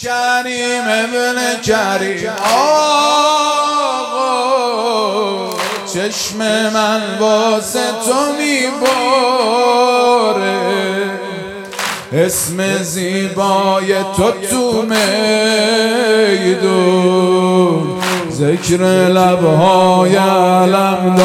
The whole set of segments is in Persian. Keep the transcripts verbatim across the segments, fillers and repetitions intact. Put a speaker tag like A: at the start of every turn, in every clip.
A: کریم ابن کریم آقا، چشم من واسه تو میباره، اسم زیبای تو تو میدون ذکر لبهای علم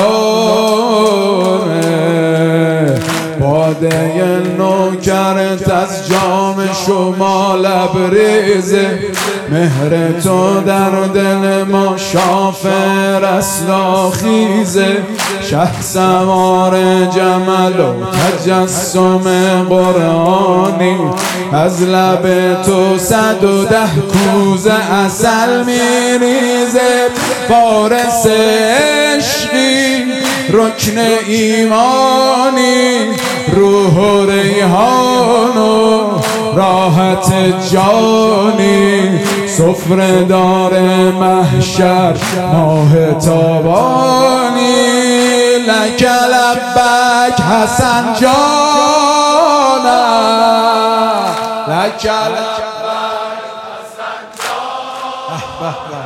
A: داره، باده نوکرت از جام شما لبریزه، مهر تو در دل ما شافر اصلاخیزه، شه سوار جمل و تجسم قرآنی، از لب تو صد و ده کوزه عسل میریزه، فارس عشقی رکن ایمانی، روح و ریحان و راحت جانی، سفره دار محشر ماه تابانی، لک لبک حسن جانم، لک لبک حسن جانم.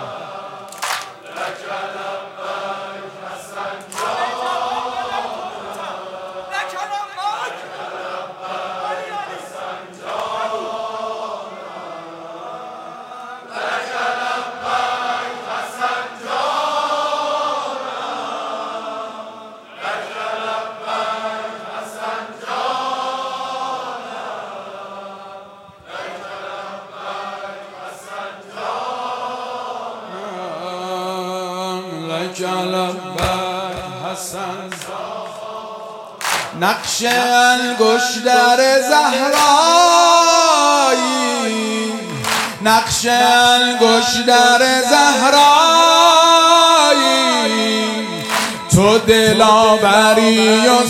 A: نقش انگشتر زهرایی، نقش انگشتر زهرایی، تو دلاوری و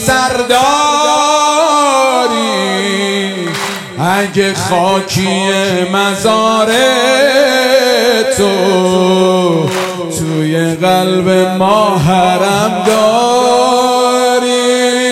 A: سرداری، اگه خاکی مزار تو توی قلب ما حرم داری،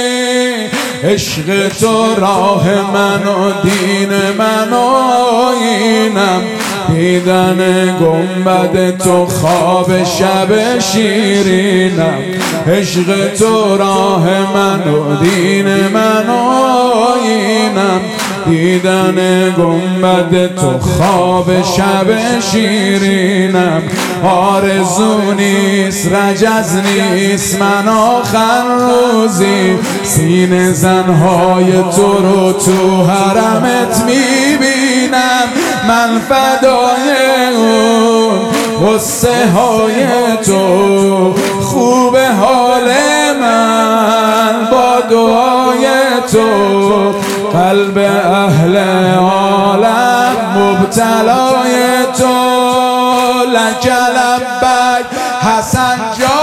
A: عشق تو راه من و دین من و آیینم، دیدن گنبد تو خواب شب شیرینم، عشق تو راه من و دین من و آیینم، دیدن گنبد تو خواب شب شیرینم، آرزو نیست رجز نیست من آخر روزی، سینه زنهای تو رو تو حرمت میبینم، من فدای اون غصه های تو، خوب حال من با دعای تو، قلب اهل عالم مبتلای تو، لک لبک حسن جان.